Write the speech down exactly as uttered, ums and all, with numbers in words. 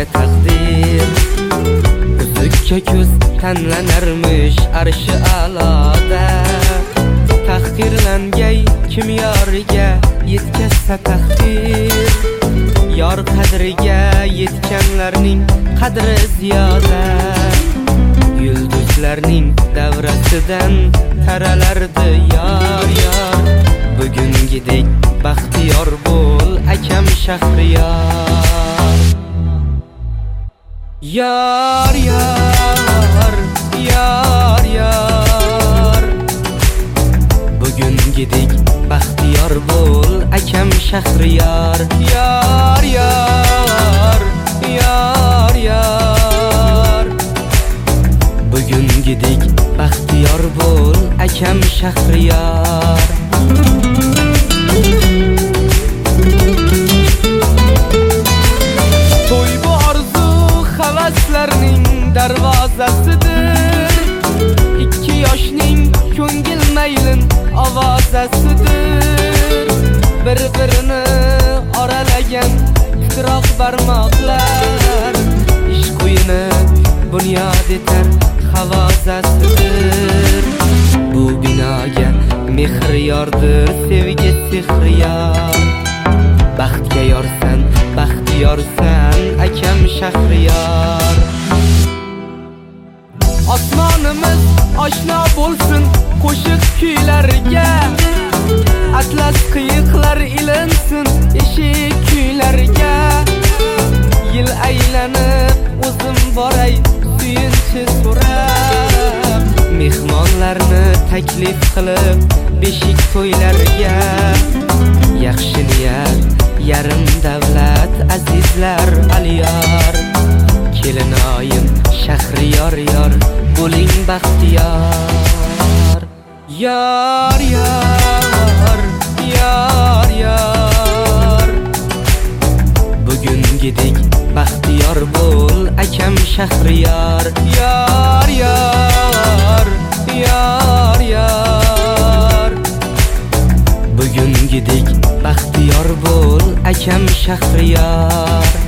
bizga taqdir. Uzukka ko'z tanlanarmish arshi a'loda. Tahqirlangay kim yoriga yetkazsa taqdir. Yor qadriga yetganlarning qadri ziyoda. Yulduzlarning davrasidan taralardi yor yor. Bugungidek baxtiyor bo'l akam Shahriyar. Yor yor yor yor. Bugungidek baxtiyor bo'l akam Shahriyar. Yor yor yor yor. Bugungidek baxtiyor bo'l akam Shahriyar. To'y bu orzu havaslarning darvozasidir. Ikki yoshning ko'ngil maylin ovozasidir. Bir-birini oralagan titroq barmoqlar ishq o'yini bunyod etar havozasidir. Bu binoga mehr yordir sevgi sehriyar. Baxtga yorsan baxtiyorsan akam Shahriyar. Osmonimiz oshno bo'lsin qo'shiq kuylarga. Atlas qiyiqlar ilinsin eshik kuylarga. Yil aylanib o'zim boray suyunchi so'rab. Mehmonlarni taklif qilib beshik to'ylarga. Yaxshi niyat yarim davlat azizlar alyor. Kelinoyim Shahriyar yor bo'ling baxtiyor. Yor yor yor yor. Bugungidek baxtiyor bo'l akam Shahriyar. Yor yor yor yor. Bugungidek baxtiyor bo'l akam Shahriyar.